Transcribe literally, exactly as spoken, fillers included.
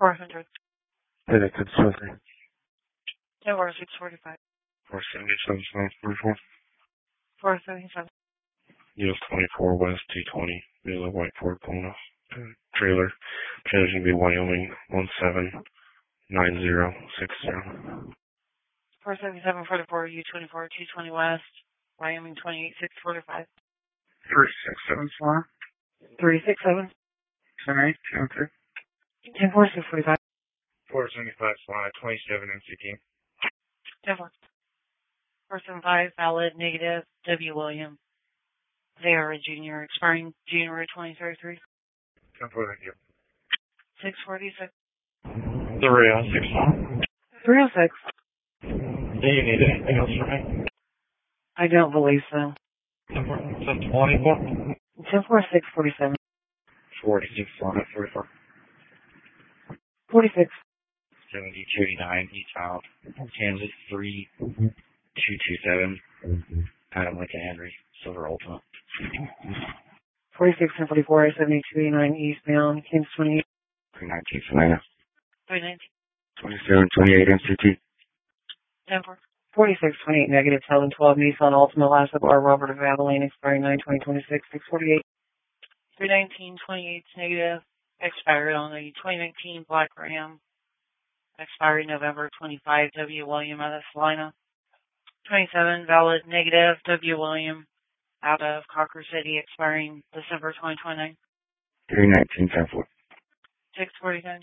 four hundred. Hey, that could something. ten four six forty-five. four seventy-seven, forty-four. four seventy-seven. U S twenty-four West T twenty. There's a white Ford pulling off. Trailer. Trailer's gonna be Wyoming one seven nine zero six zero. four seventy-seven forty-four U twenty-four two twenty West. Wyoming twenty-eight six forty-five. three six seven four. three six seven. ten eight two three. ten four six forty-five. four seventy-five slide twenty-seven M C T. ten four. four seventy-five valid negative W William. They are a junior expiring January twenty thirty-three. ten four, thank you. six forty-six. three oh six. three oh six. Do you need anything else from me? I don't believe so. ten four twenty-four. ten four six forty-seven. forty-six slide forty-four. forty-six. seventy two eighty-nine E child. Kansas three two two seven. Adam Lincoln Henry. Silver Ultima. forty-six and forty-four, seventy-two eighty-nine eastbound, Kansas twenty-eight. three nineteen Savannah. three nineteen. twenty-seven twenty-eight M C T. ten four. forty-six twenty-eight negative seven twelve Nissan Altima last up R Robert of Abilene expiring nine twenty twenty-six six forty-eight. three nineteen twenty-eight negative expired on the twenty nineteen Black Ram expiring November twenty-fifth W William out of Salina. twenty-seven valid negative W William out of Cocker City expiring December twenty twenty-nine. three nineteen ten four. six forty-nine.